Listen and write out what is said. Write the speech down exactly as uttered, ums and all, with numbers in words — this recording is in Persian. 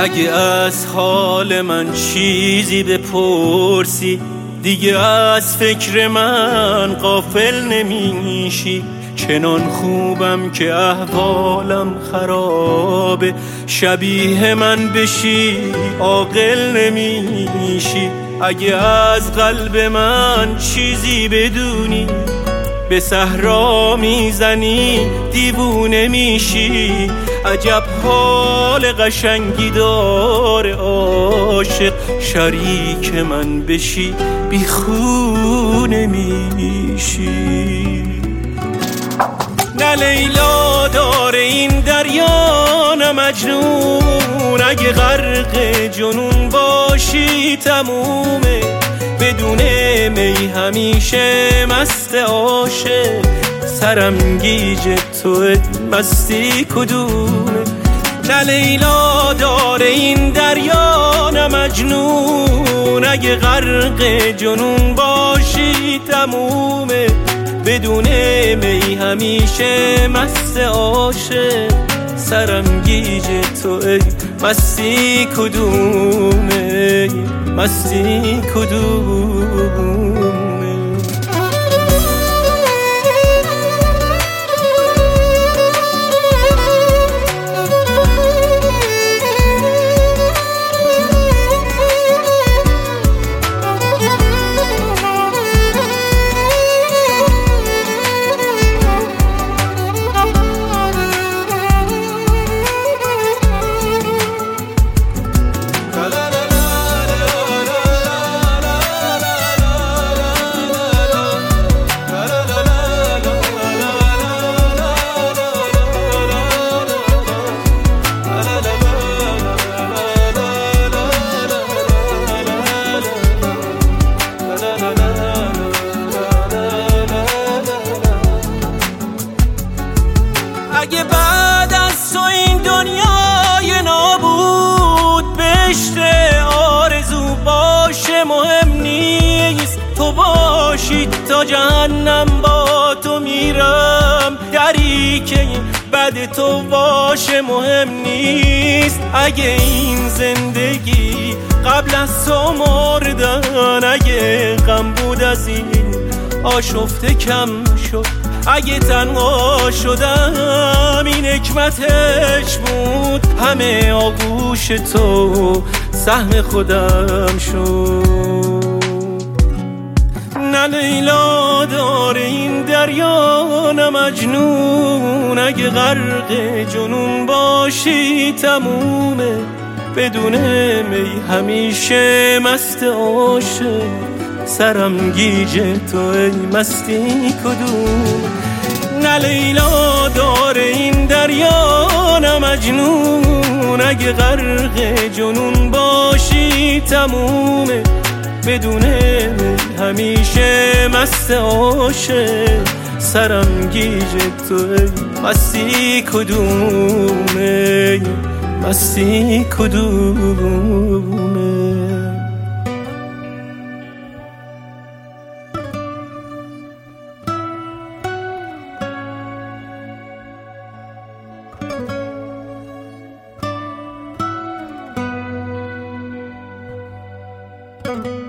اگه از حال من چیزی بپرسی دیگه از فکر من غافل نمیشی. چنان خوبم که احوالم خرابه، شبیه من بشی عاقل نمیشی. اگه از قلب من چیزی بدونی به صحرا میزنی دیوونه میشی. عجب حال قشنگی داره عاشق، شریک من بشی بیخونه میشی. نه لیلا داره این دریا نه مجنون، اگه غرق جنون باشی تمومه. بدون می همیشه مست عاشق، سرم گیج تو مستی کدومه. نه لیلا داره این دریا نه مجنون، اگه غرق جنون باشی تمومه. بدون می همیشه مست عاشق، سرم گیج تو مستی کدومه، مستی کدومه. اگه بعد از تو این دنیای نابود بهشت آرزو باشه مهم نیست. تو باشی تا جهنم با تو میرم، دری که بعد تو باشه مهم نیست. اگه این زندگی قبل از تو مردن، اگه غم بود از این آشفته کم شد. اگه تنها شدم این حکمتش بود، همه آغوش تو سهم خودم شد. نه لیلا داره این دریا نه مجنون، اگه غرق جنون باشی تمومه. بدون می همیشه مست عاشق، سرم گیج تو ای مستی کدوم. نه لیلا داره این دریا نه مجنون، اگه غرق جنون باشی تمومه. بدون همیشه مست عاشق، سرم گیج تو ای مستی کدومه، مستی کدومه. Thank you.